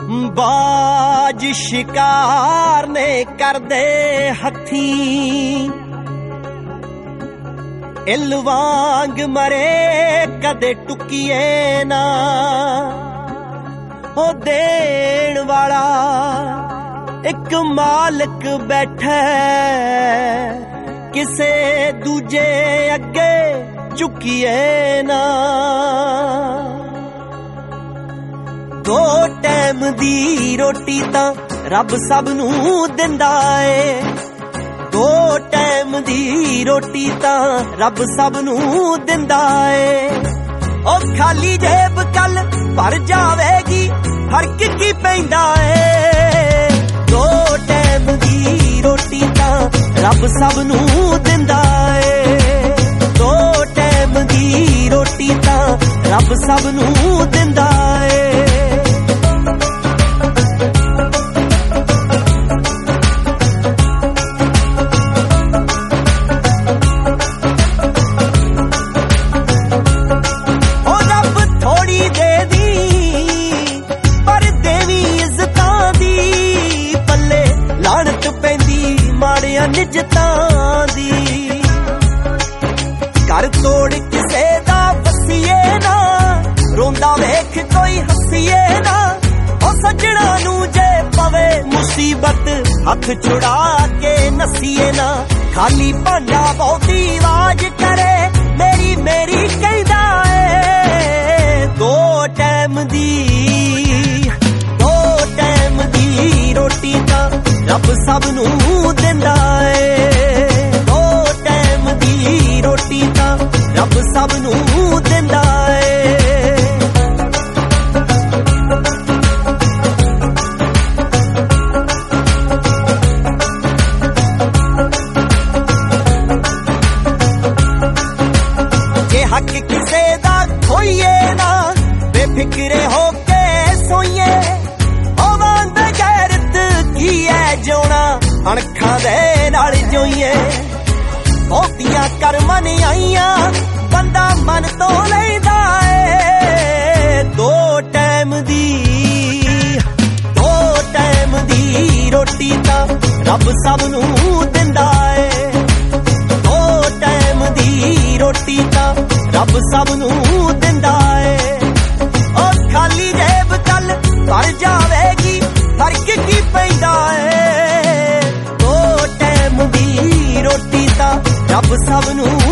बाज शिकार ने करदे हथी इल वांग मरे कदे टुकिए ना ओ देण वाला एक मालिक बैठा किसे दूजे अगे झुकिए ना दो टाइम दी रोटी तां रब सब नूं दिंदा ए दो टाइम दी रोटी तां रब सब नूं दिंदा ए ओ खाली जेब कल भर जावेगी फर्क की पैंदा ए दो टाइम दी रोटी तां रब सब नूं दिंदा ए दो टाइम दी रोटी तां रब सब नूं दिंदा ए निजतां दी घर तोड़ किसे दा वसीए ना रोंदा वेख कोई हसीए ना ओ सजना नू जे पवे मुसीबत हथ छुड़ा के नसीए ना खाली भांडा बहुती आवाज करे मेरी मेरी कहदा ए दो टाइम दी रोटी तां रब सब नूं दिंदा ए दो टाइम दी रोटी तां रब सब नूं दिंदा ए जे हक किसे दा खोइए ना बेफिक्रे हो के सोइए अणखां दे नाल जोईए बहुतियां करमां ने आईयां बंदा मन तो लैंदा ए दो टाइम दी रोटी तां रब सब नूं दिंदा ए दो टाइम दी रोटी तां रब सब नूं दिंदा ए ओ खाली जेब कल भर जावेगी फर्क की पैंदा ए रोटी तां रब सब नूं